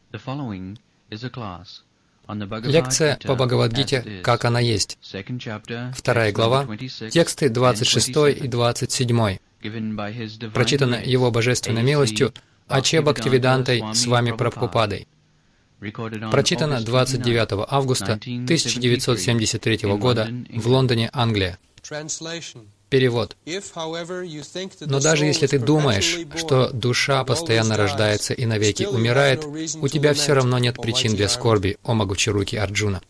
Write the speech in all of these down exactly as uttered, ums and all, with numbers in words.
Лекция по Бхагавад-гите «Как она есть». Вторая глава, тексты двадцать шестой и двадцать седьмой. Прочитано Его Божественной милостью Аче Бхактивидантой с вами Прабхупадой. Прочитано двадцать девятого августа тысяча девятьсот семьдесят третьего года в Лондоне, Англия. Перевод. Но даже если ты думаешь, что душа постоянно рождается и навеки умирает, у тебя все равно нет причин для скорби, о могучеруки Арджуна.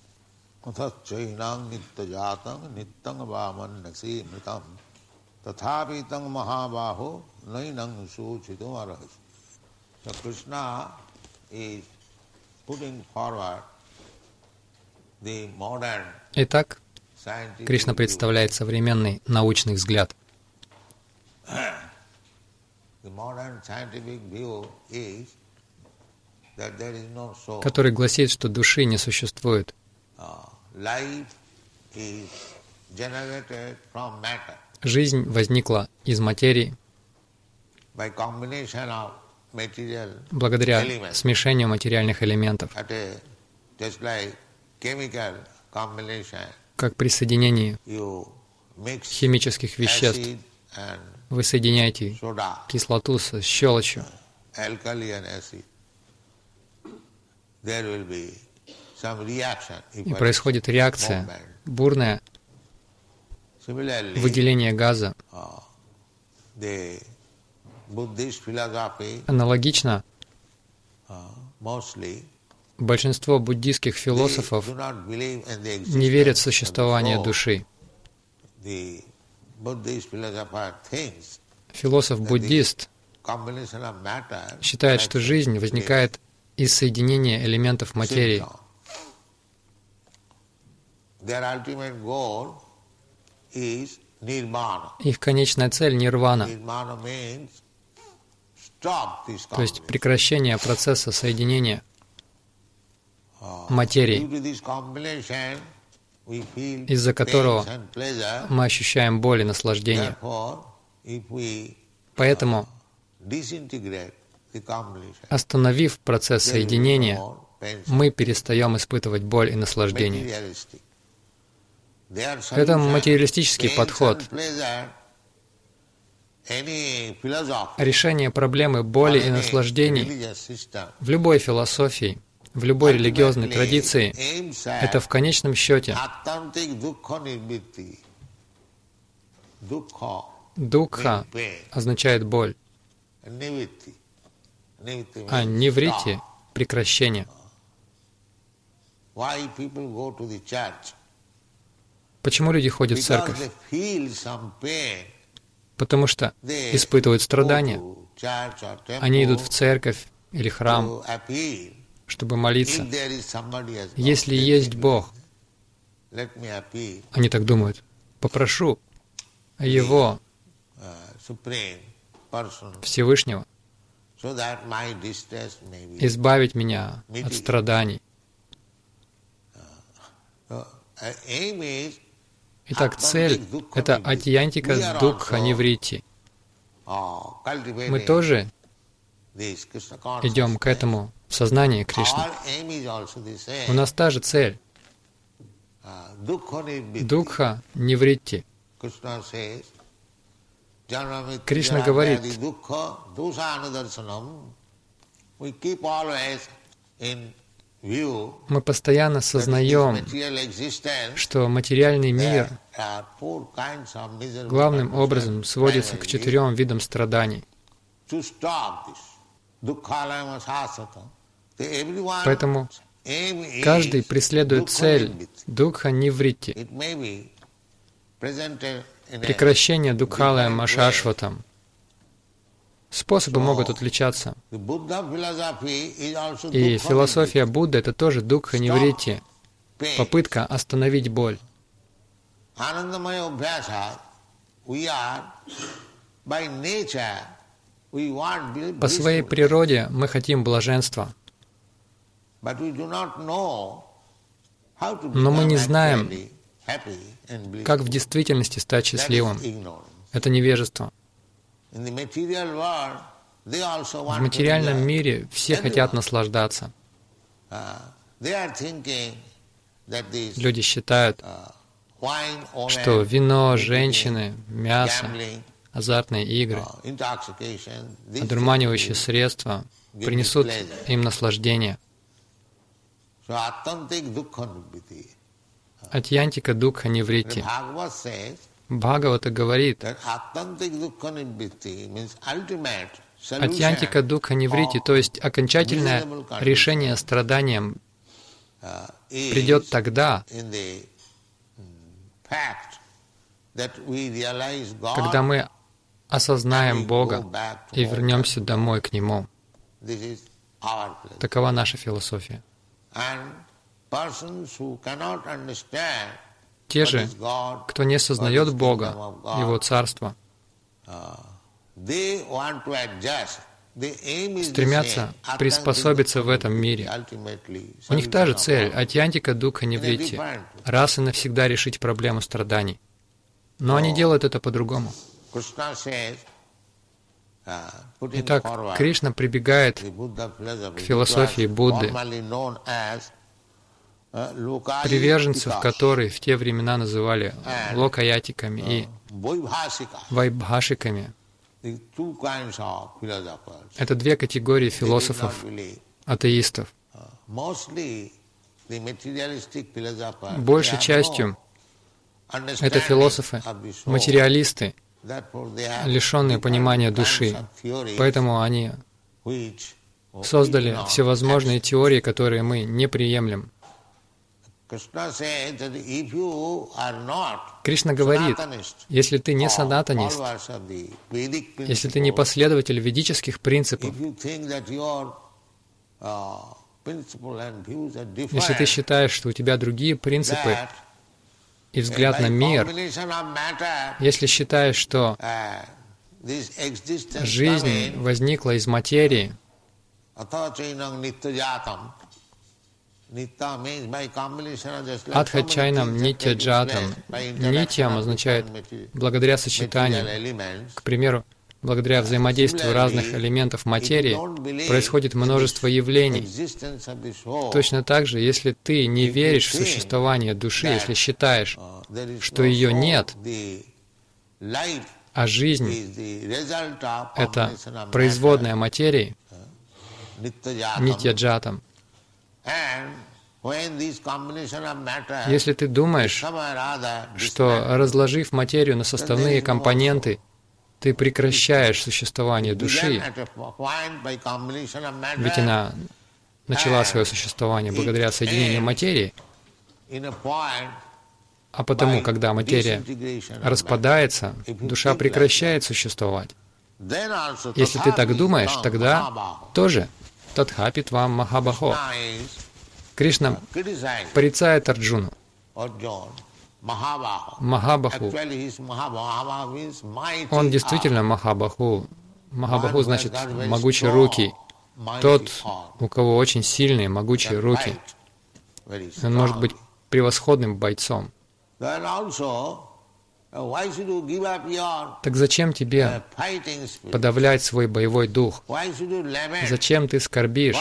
Итак, Кришна представляет современный научный взгляд. Который гласит, что души не существует. Жизнь возникла из материи благодаря смешению материальных элементов, как при соединении химических веществ. Вы соединяете кислоту с щелочью, и происходит реакция, бурное выделение газа. Аналогично, большинство буддийских философов не верят в существование души. Философ-буддист считает, что жизнь возникает из соединения элементов материи. Их конечная цель — нирвана, то есть прекращение процесса соединения материи, из-за которого мы ощущаем боль и наслаждение. Поэтому, остановив процесс соединения, мы перестаем испытывать боль и наслаждение. Это материалистический подход. Решение проблемы боли и наслаждений в любой философии, в любой религиозной традиции — это в конечном счете дукха означает боль, а ниврити — прекращение. Почему люди ходят в церковь? Потому что испытывают страдания. Они идут в церковь или храм, чтобы молиться. Если есть Бог, они так думают, попрошу Его, Всевышнего, избавить меня от страданий. Итак, цель — это атьянтика дукха ниврити. Мы тоже идем к этому в сознании Кришны. У нас та же цель — дукха ниврити. Кришна говорит, мы постоянно сознаем, что материальный мир главным образом сводится к четырем видам страданий. Поэтому каждый преследует цель дукха ниврити, прекращение дукхалая машашватам. Способы могут отличаться. И философия Будды — это тоже дукха ниврити, попытка остановить боль. По своей природе мы хотим блаженства, но мы не знаем, как в действительности стать счастливым. Это невежество. В материальном мире все хотят наслаждаться. Люди считают, что вино, женщины, мясо, азартные игры, одурманивающие средства принесут им наслаждение. Атьянтика дукха ниврити. Бхагавата говорит, атьянтика дукха ниврити, то есть окончательное решение страданиям, придет тогда, когда мы осознаем Бога и вернемся домой к Нему. Такова наша философия. Те же, кто не сознает Бога, Его Царство, стремятся приспособиться в этом мире. У них та же цель — атьянтика дукха ниврити, раз и навсегда решить проблему страданий. Но они делают это по-другому. Итак, Кришна прибегает к философии Будды, приверженцев которой в те времена называли локаятиками и вайбхашиками. Это две категории философов-атеистов. Большей частью это философы-материалисты, лишенные понимания души. Поэтому они создали всевозможные теории, которые мы не приемлем. Кришна говорит, если ты не санатанист, если ты не последователь ведических принципов, если ты считаешь, что у тебя другие принципы и взгляд на мир, если считаешь, что жизнь возникла из материи, Адхачайнам нитья джатам. Нитьям означает благодаря сочетанию. К примеру, благодаря взаимодействию разных элементов материи происходит множество явлений. Точно так же, если ты не веришь в существование души, если считаешь, что ее нет, а жизнь — это производная материи, нитья джатам, если ты думаешь, что, разложив материю на составные компоненты, ты прекращаешь существование души, ведь она начала свое существование благодаря соединению материи, а потому, когда материя распадается, душа прекращает существовать. Если ты так думаешь, тогда тоже Татхапит вам Махабахо. Кришна порицает Арджуну. Махабаху. Он действительно Махабаху. Махабаху значит могучие руки. Тот, у кого очень сильные, могучие руки. Он может быть превосходным бойцом. Так зачем тебе подавлять свой боевой дух? Зачем ты скорбишь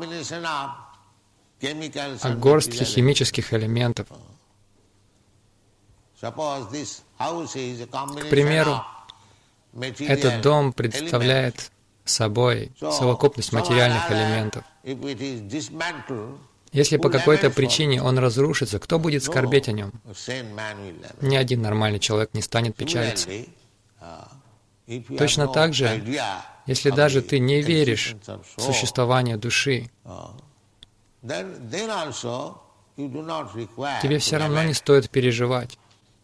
о горстке химических элементов? К примеру, этот дом представляет собой совокупность материальных элементов. Если по какой-то причине он разрушится, кто будет скорбеть о нем? Ни один нормальный человек не станет печалиться. Точно так же, если даже ты не веришь в существование души, тебе все равно не стоит переживать.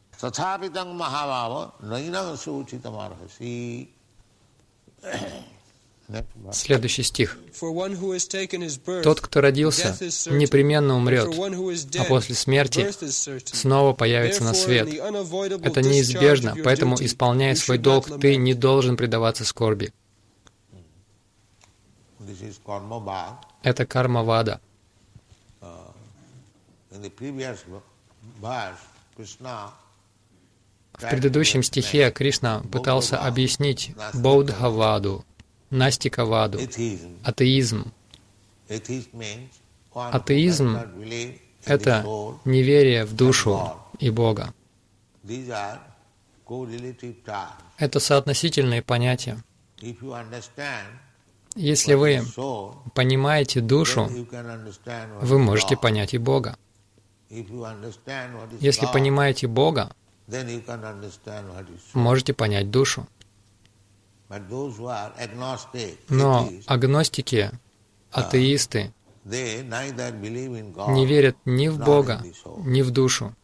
Следующий стих. «Тот, кто родился, непременно умрет, а после смерти снова появится на свет. Это неизбежно, поэтому, исполняя свой долг, ты не должен предаваться скорби». Это карма-вада. В предыдущем стихе Кришна пытался объяснить Баудха-ваду, Настика-ваду, атеизм. Атеизм — это неверие в душу и Бога. Это соотносительные понятия. Если вы понимаете душу, вы можете понять и Бога. Если понимаете Бога, можете понять душу. Но агностики, атеисты не верят ни в Бога, ни в душу.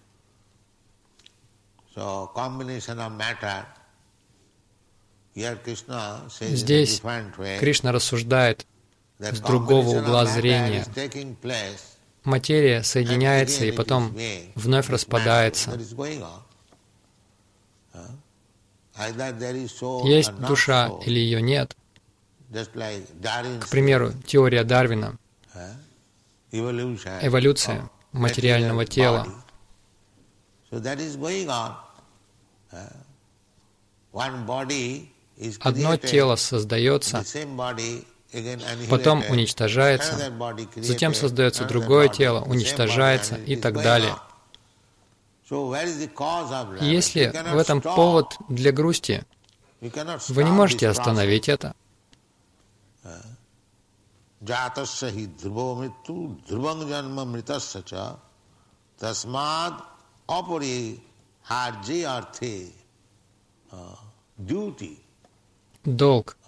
Здесь Кришна рассуждает с другого угла зрения. Материя соединяется и потом вновь распадается. Есть душа или ее нет. К примеру, теория Дарвина, эволюция материального тела. Одно тело создается, потом уничтожается, затем создается другое тело, уничтожается и так далее. Если в этом повод для грусти, вы не можете остановить это. Долг.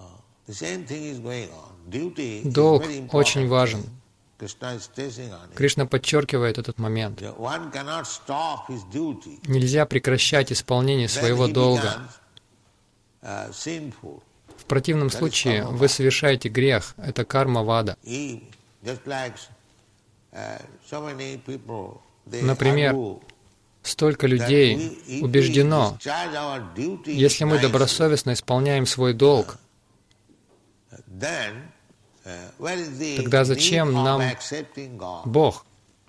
Долг очень важен. Кришна подчеркивает этот момент. Нельзя прекращать исполнение своего долга. В противном случае вы совершаете грех. Это карма-вада. Например, столько людей убеждено, если мы добросовестно исполняем свой долг, тогда зачем нам Бог?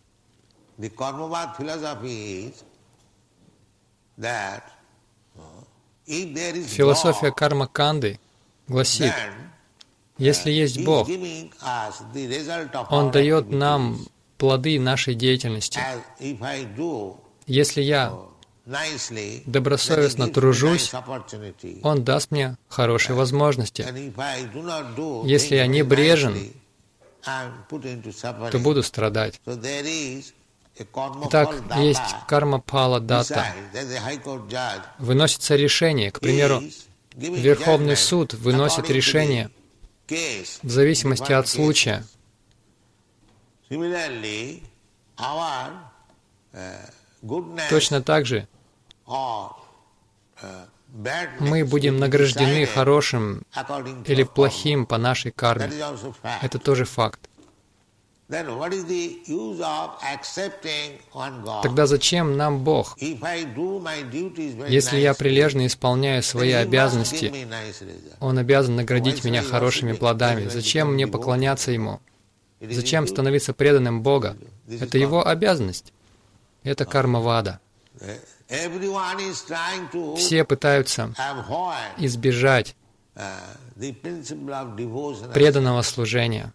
Философия карма-канды гласит, если есть Бог, Он дает нам плоды нашей деятельности. Если я добросовестно тружусь, Он даст мне хорошие возможности. Если я небрежен, то буду страдать. Итак, есть карма-пала-дата. Выносится решение. К примеру, Верховный суд выносит решение в зависимости от случая. Точно так же мы будем награждены хорошим или плохим по нашей карме. Это тоже факт. Тогда зачем нам Бог? Если я прилежно исполняю свои обязанности, Он обязан наградить меня хорошими плодами. Зачем мне поклоняться Ему? Зачем становиться преданным Бога? Это Его обязанность. Это карма-вада. Все пытаются избежать преданного служения.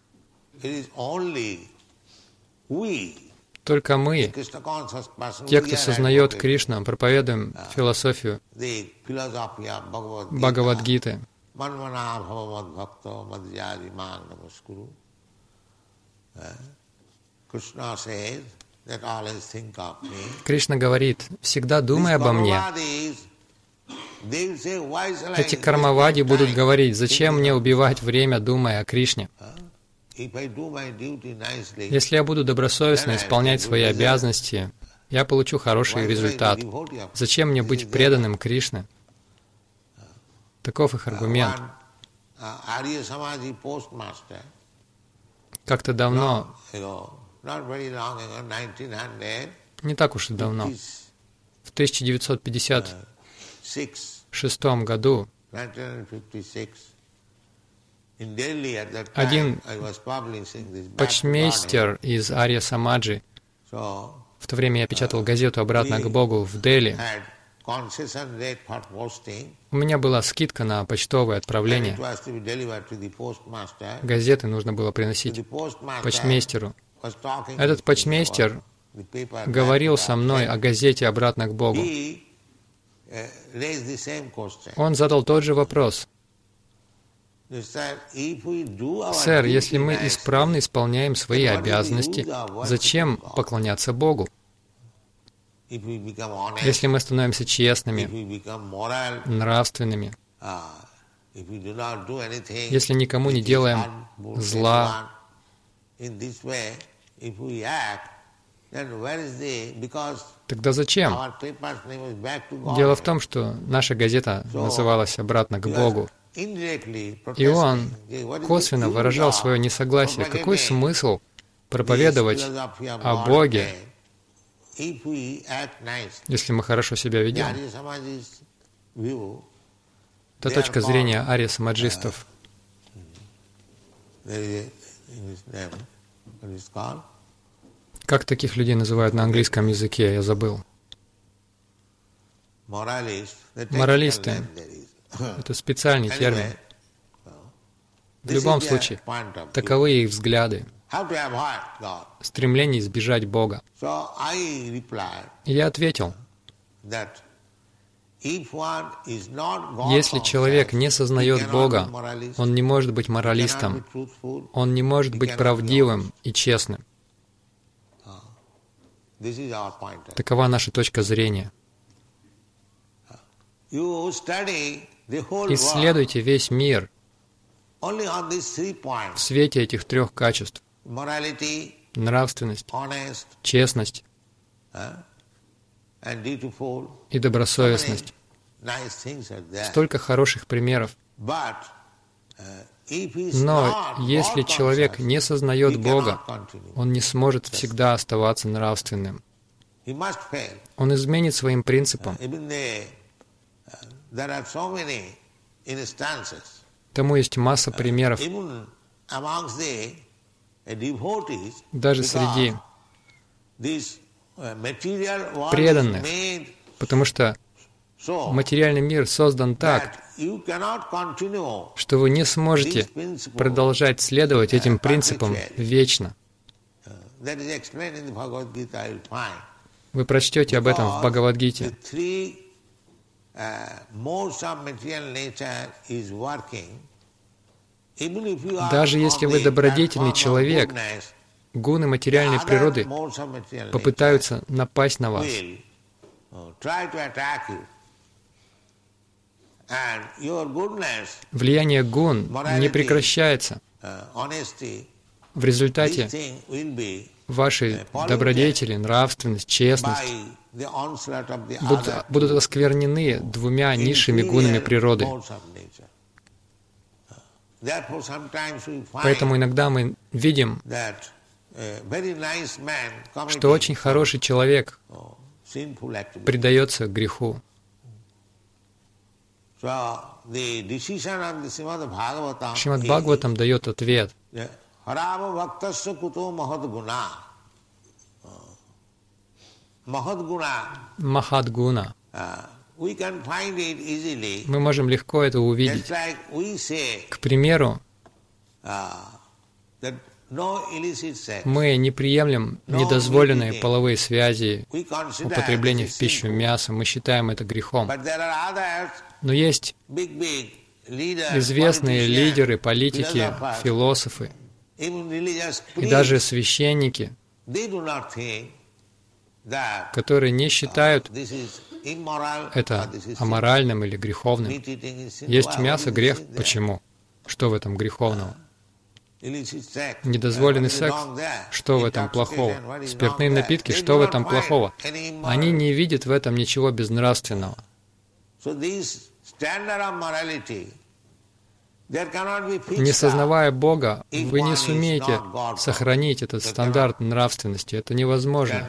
Только мы, те, кто сознает Кришну, проповедуем философию Бхагавад-гиты. Кришна говорит, всегда думай обо мне. Эти кармавади будут говорить, зачем мне убивать время, думая о Кришне? Если я буду добросовестно исполнять свои обязанности, я получу хороший результат. Зачем мне быть преданным Кришне? Таков их аргумент. Как-то давно, не так уж и давно, в тысяча девятьсот пятьдесят шестом году один почтмейстер из Арья Самаджи, в то время я печатал газету «Обратно к Богу» в Дели, у меня была скидка на почтовое отправление. Газеты нужно было приносить почтмейстеру. Этот почмейстер говорил со мной о газете «Обратно к Богу». Он задал тот же вопрос. «Сэр, если мы исправно исполняем свои обязанности, зачем поклоняться Богу? Если мы становимся честными, нравственными, если никому не делаем зла, тогда зачем?» Дело в том, что наша газета называлась «Обратно к Богу». И он косвенно выражал свое несогласие. Какой смысл проповедовать о Боге, если мы хорошо себя ведем? Это точка зрения ария-самаджистов. Как таких людей называют на английском языке, я забыл. Моралисты. Это специальный термин. В любом случае, таковы их взгляды. Стремление избежать Бога. И я ответил, если человек не сознает Бога, он не может быть моралистом, он не может быть правдивым и честным. Такова наша точка зрения. Исследуйте весь мир в свете этих трех качеств. Нравственность, честность и добросовестность. Столько хороших примеров. Но если человек не сознает Бога, он не сможет всегда оставаться нравственным. Он изменит своим принципам. Тому есть масса примеров. Даже среди преданных, потому что материальный мир создан так, что вы не сможете продолжать следовать этим принципам вечно. Вы прочтете об этом в Бхагавад-гите. Даже если вы добродетельный человек, гуны материальной природы попытаются напасть на вас. Влияние гун не прекращается. В результате ваши добродетели, нравственность, честность будут, будут осквернены двумя низшими гунами природы. Поэтому иногда мы видим, что очень хороший человек предается греху. Шримад Бхагаватам дает ответ. Махадгуна. Мы можем легко это увидеть. К примеру, мы не приемлем недозволенные половые связи, употребление в пищу мяса, мы считаем это грехом. Но есть известные лидеры, политики, философы и даже священники, которые не считают это аморальным или греховным. Есть мясо — грех. Почему? Что в этом греховного? Недозволенный секс? Что в этом плохого? Спиртные напитки? Что в этом плохого? Они не видят в этом ничего безнравственного. Не сознавая Бога, вы не сумеете сохранить этот стандарт нравственности. Это невозможно.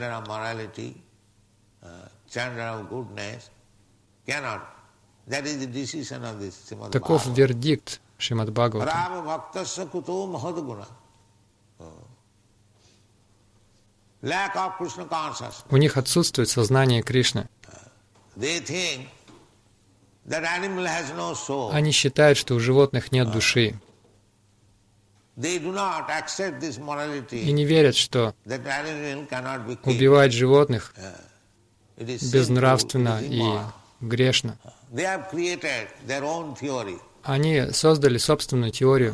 Таков вердикт Шримад Бхагаватам. У них отсутствует сознание Кришны. Они считают, что у животных нет души. и не верят, что убивать животных безнравственно и грешно. Они создали собственную теорию.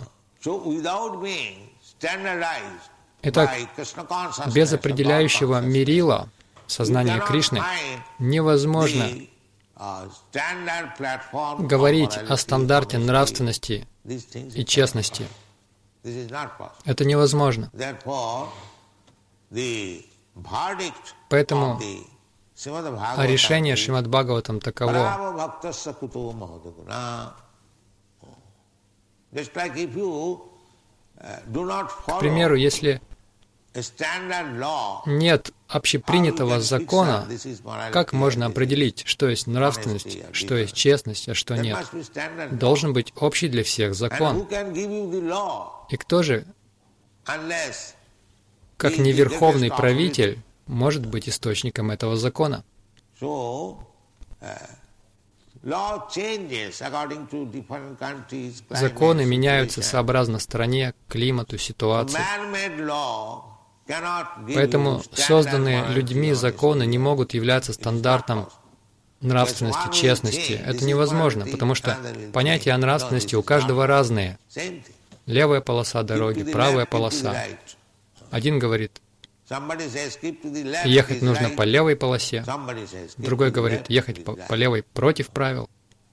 Итак, без определяющего мерила сознания Кришны невозможно говорить о стандарте нравственности и честности. Это невозможно. Поэтому решение Шримад Бхагаватам таково. К примеру, если нет общепринятого закона, как можно определить, что есть нравственность, что есть честность, а что нет? Должен быть общий для всех закон. И кто же, как не верховный правитель, может быть источником этого закона? Законы меняются сообразно стране, климату, ситуации. Поэтому созданные людьми законы не могут являться стандартом нравственности, честности. Это невозможно, потому что понятия о нравственности у каждого разные. Левая полоса дороги, правая полоса. Один говорит, ехать нужно по левой полосе, другой говорит, ехать по, по левой против правил.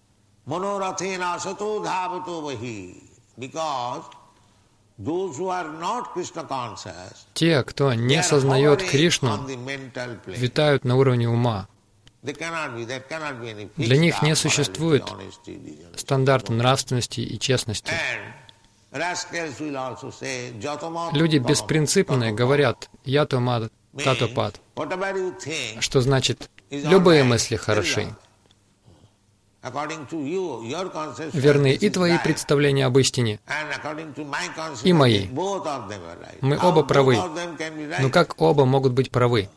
Те, кто не сознает Кришну, витают на уровне ума. Для них не существует стандарта нравственности и честности. Люди беспринципные говорят «ятомад татопад», что значит «любые мысли хороши». Верны и твои представления об истине, и мои. Мы оба правы. Но как оба могут быть правы?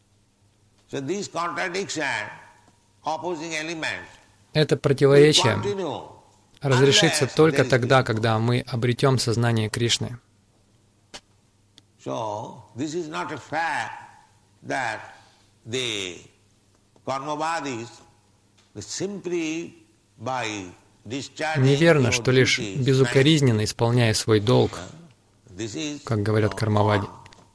Это противоречие разрешится только тогда, когда мы обретем сознание Кришны. Неверно, что лишь безукоризненно исполняя свой долг, как говорят кармавади.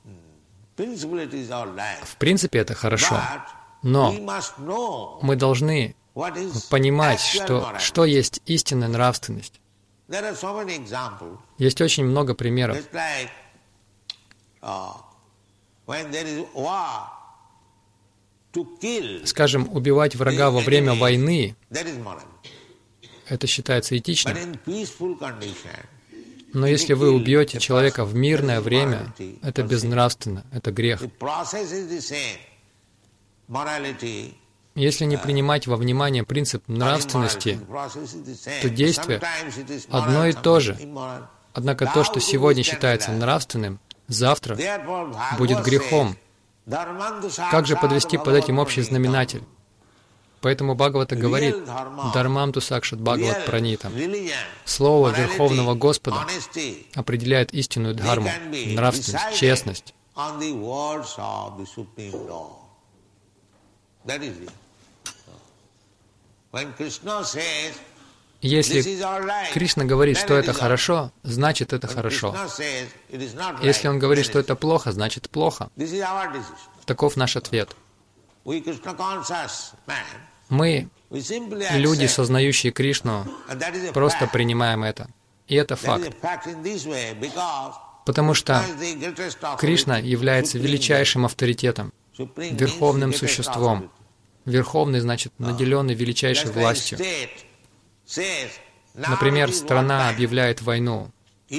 В принципе, это хорошо, но мы должны понимать, что, что есть истинная нравственность. Есть очень много примеров. Скажем, убивать врага во время войны — это считается этичным. Но если вы убьете человека в мирное время, это безнравственно, это грех. Если не принимать во внимание принцип нравственности, то действие одно и то же. Однако то, что сегодня считается нравственным, завтра будет грехом. Как же подвести под этим общий знаменатель? Поэтому Бхагавата говорит «Дharmam tu sakshat Bhagavat pranitам». Слово Верховного Господа определяет истинную дхарму, нравственность, честность. Если Кришна говорит, что это хорошо, значит это хорошо. Если Он говорит, что это плохо, значит плохо. Таков наш ответ. Мы, люди, сознающие Кришну, просто принимаем это. И это факт. Потому что Кришна является величайшим авторитетом, верховным существом. Верховный значит наделенный величайшей властью. Например, страна объявляет войну.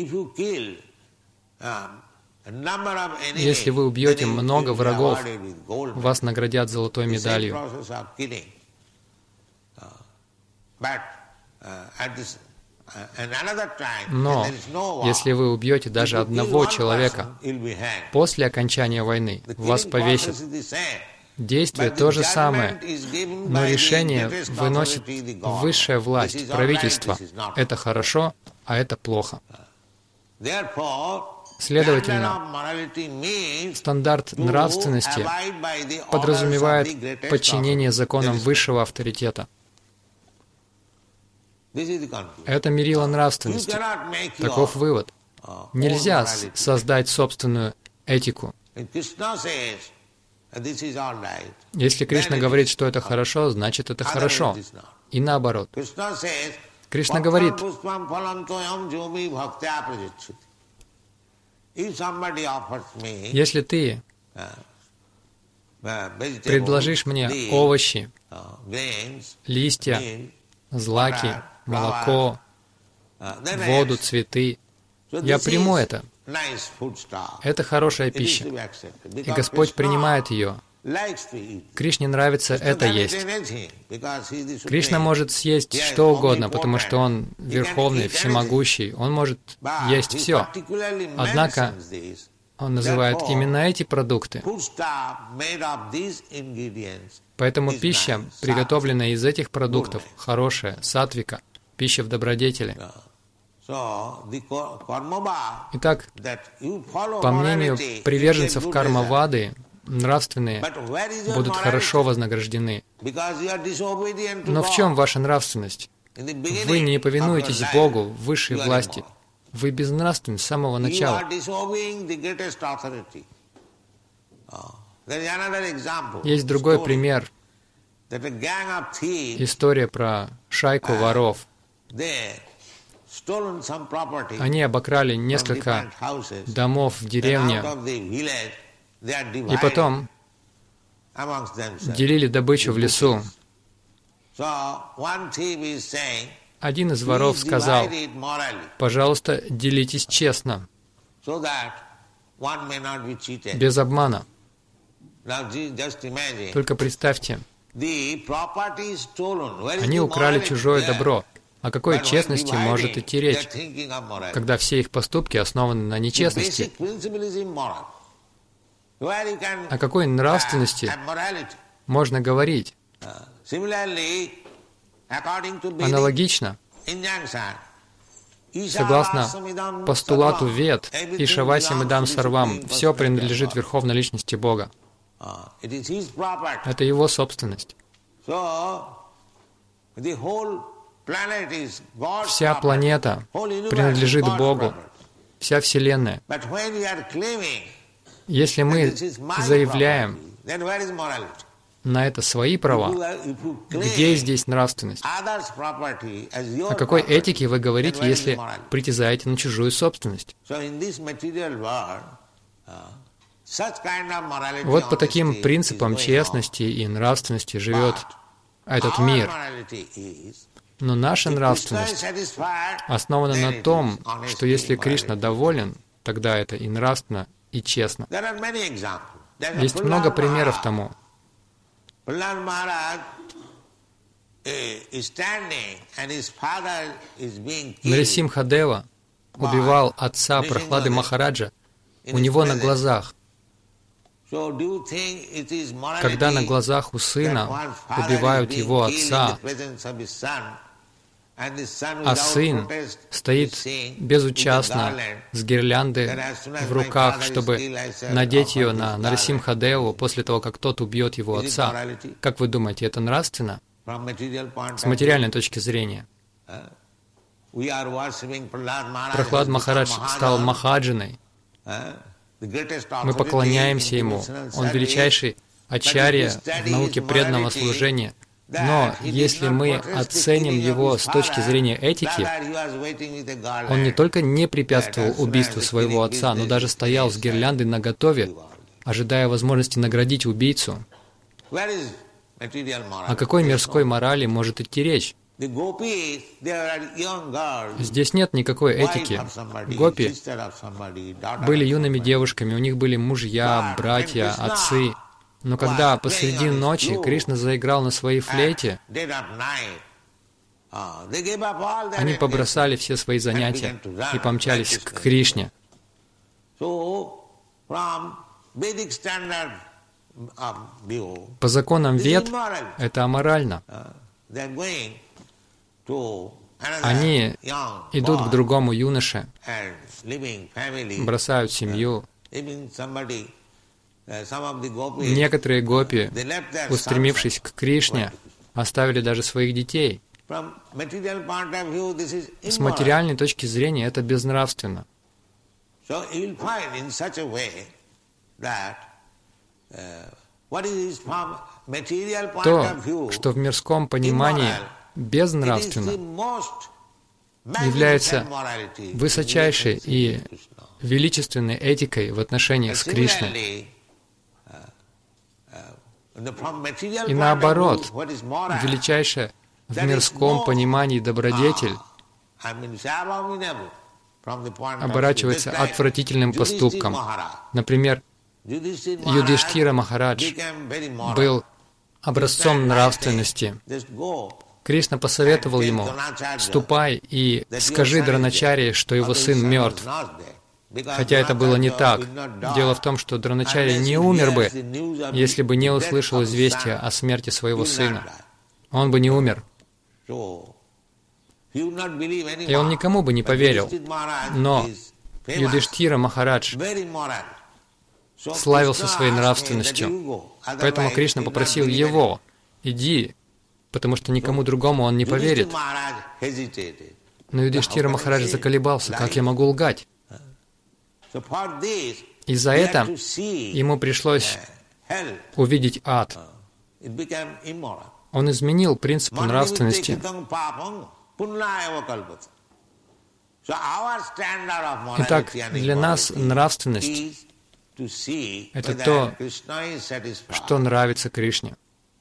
Если вы убьете много врагов, вас наградят золотой медалью. Но если вы убьете даже одного человека, после окончания войны вас повесят. Действие то же самое, но решение выносит высшая власть, правительство. Это хорошо, а это плохо. Следовательно, стандарт нравственности подразумевает подчинение законам высшего авторитета. Это мерило нравственности. Таков вывод. Нельзя создать собственную этику. Если Кришна говорит, что это хорошо, значит это хорошо. И наоборот. Кришна говорит, если ты предложишь мне овощи, листья, злаки, молоко, воду, цветы, я приму это. Это хорошая пища. И Господь принимает ее. Кришне нравится это есть. Кришна может съесть что угодно, потому что Он верховный, всемогущий. Он может есть все. Однако Он называет именно эти продукты. Поэтому пища, приготовленная из этих продуктов, хорошая, сатвика, пища в добродетели. Итак, по мнению приверженцев карма-вады, нравственные будут хорошо вознаграждены. Но в чем ваша нравственность? Вы не повинуетесь Богу, высшей власти. Вы безнравственны с самого начала. Есть другой пример. История про шайку воров. Они обокрали несколько домов в деревне, и потом делили добычу в лесу. Один из воров сказал, пожалуйста, делитесь честно, без обмана. Только представьте, они украли чужое добро. О какой честности может идти речь, когда все их поступки основаны на нечестности? О какой нравственности можно говорить? Аналогично, согласно постулату Вед, Ишавасям Идам Сарвам, все принадлежит Верховной Личности Бога. Это Его собственность. Вся планета принадлежит Богу, вся Вселенная. Если мы заявляем на это свои права, где здесь нравственность? О какой этике вы говорите, если притязаете на чужую собственность? Вот по таким принципам честности и нравственности живет этот мир. Но наша нравственность основана на том, что если Кришна доволен, тогда это и нравственно, и честно. Есть много примеров тому. Нарисимхадева убивал отца Прахлады Махараджа у него на глазах. Когда на глазах у сына убивают его отца, а сын стоит безучастно с гирляндой в руках, чтобы надеть ее на Нарисимхадеву после того, как тот убьет его отца. Как вы думаете, это нравственно? С материальной точки зрения. Прахлад Махарадж стал Махаджиной. Мы поклоняемся ему. Он величайший ачарья в науке преданного служения. Но если мы оценим его с точки зрения этики, он не только не препятствовал убийству своего отца, но даже стоял с гирляндой наготове, ожидая возможности наградить убийцу. О какой мирской морали может идти речь? Здесь нет никакой этики. Гопи были юными девушками, у них были мужья, братья, отцы. Но когда посреди ночи Кришна заиграл на своей флейте, они побросали все свои занятия и помчались к Кришне. По законам Вед это аморально. Они идут к другому юноше, бросают семью. Некоторые гопи, устремившись к Кришне, оставили даже своих детей. С материальной точки зрения это безнравственно. То, что в мирском понимании безнравственно, является высочайшей и величественной этикой в отношениях с Кришной. И наоборот, величайшая в мирском понимании добродетель оборачивается отвратительным поступком. Например, Юдхиштхира Махарадж был образцом нравственности. Кришна посоветовал ему: «Ступай и скажи Дроначарье, что его сын мертв». Хотя это было не так. Дело в том, что Дроначарья не умер бы, если бы не услышал известие о смерти своего сына. Он бы не умер. И он никому бы не поверил. Но Юдхиштхира Махарадж славился своей нравственностью. Поэтому Кришна попросил его: «Иди», потому что никому другому он не поверит. Но Юдхиштхира Махарадж заколебался: «Как я могу лгать?» И за это ему пришлось увидеть ад. Он изменил принципы нравственности. Итак, для нас нравственность — это то, что нравится Кришне.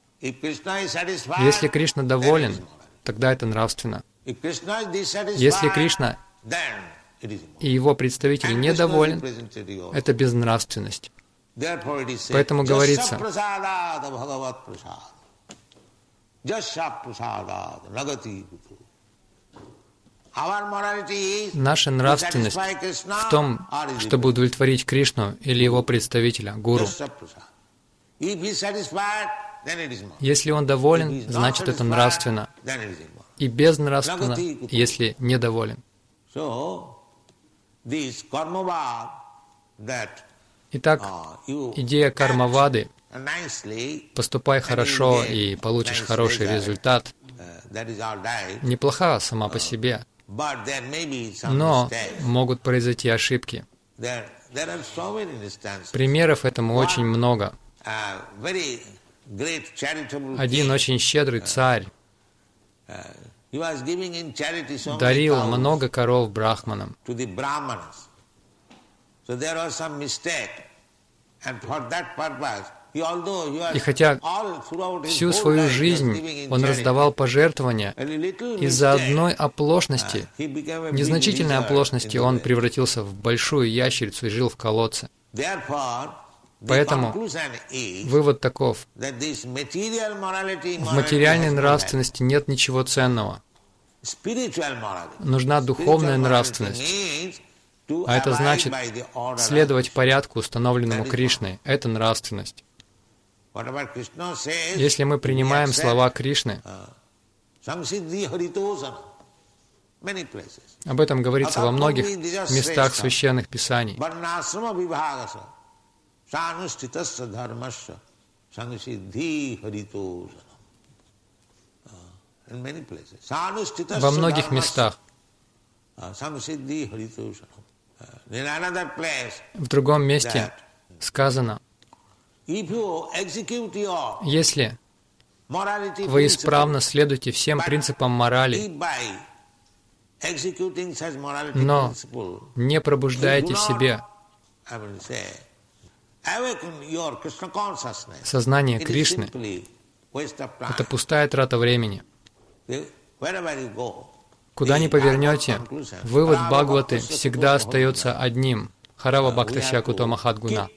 Если Кришна доволен, тогда это нравственно. Если Кришна и его представитель недоволен, это безнравственность. Поэтому говорится: наша нравственность в том, чтобы удовлетворить Кришну или его представителя, гуру. Если он доволен, значит это нравственно. И безнравственно, если недоволен. Итак, идея кармавады — поступай хорошо и получишь хороший результат — неплоха сама по себе, но могут произойти ошибки. Примеров этому очень много. Один очень щедрый царь дарил много коров брахманам. И хотя всю свою жизнь он раздавал пожертвования, из-за одной оплошности, незначительной оплошности, он превратился в большую ящерицу и жил в колодце. Поэтому вывод таков: в материальной нравственности нет ничего ценного. Нужна духовная нравственность. А это значит следовать порядку, установленному Кришной. Это нравственность. Если мы принимаем слова Кришны, об этом говорится во многих местах священных писаний. Во многих местах. В другом месте сказано: если вы исправно следуете всем принципам морали, но не пробуждаете в себе сознание Кришны, это пустая трата времени. Куда ни повернете, вывод Бхагаваты всегда остается одним: Харава Бхактася Куто Махадгуна.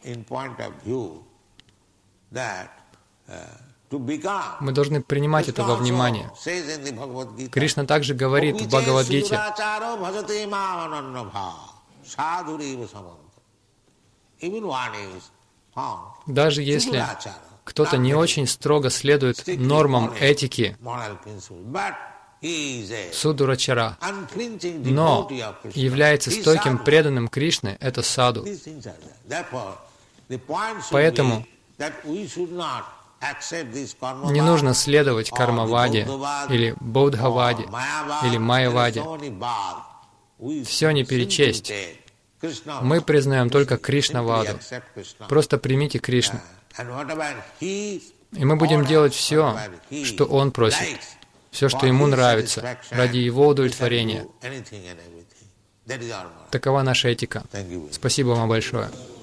Мы должны принимать это во внимание. Кришна также говорит в Бхагавадгите: даже если кто-то не очень строго следует нормам этики, Судурачара. Но является стойким преданным Кришне — это саду. Поэтому не нужно следовать кармаваде, или бодхаваде, или майяваде. Все не перечесть. Мы признаем только Кришнаваду. Просто примите Кришну. И мы будем делать все, что Он просит, все, что Ему нравится, ради Его удовлетворения. Такова наша этика. Спасибо вам большое.